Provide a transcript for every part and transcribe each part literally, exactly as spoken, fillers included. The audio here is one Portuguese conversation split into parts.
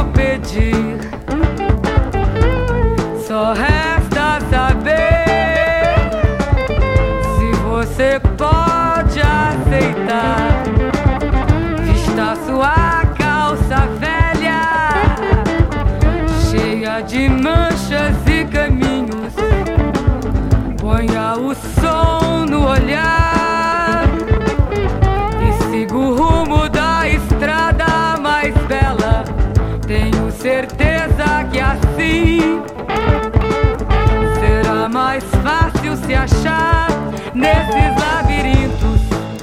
pedir. Só resta saber se você pode aceitar. Vista sua calça velha, cheia de manchas e caminhos. Ponha o som no olhar e siga o rumo da estrada mais bela. Tenho certeza que assim será mais fácil se achar nesses labirintos.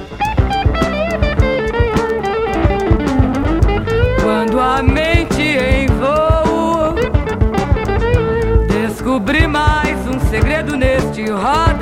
Quando a mente em voo descobrir mais um segredo neste roda.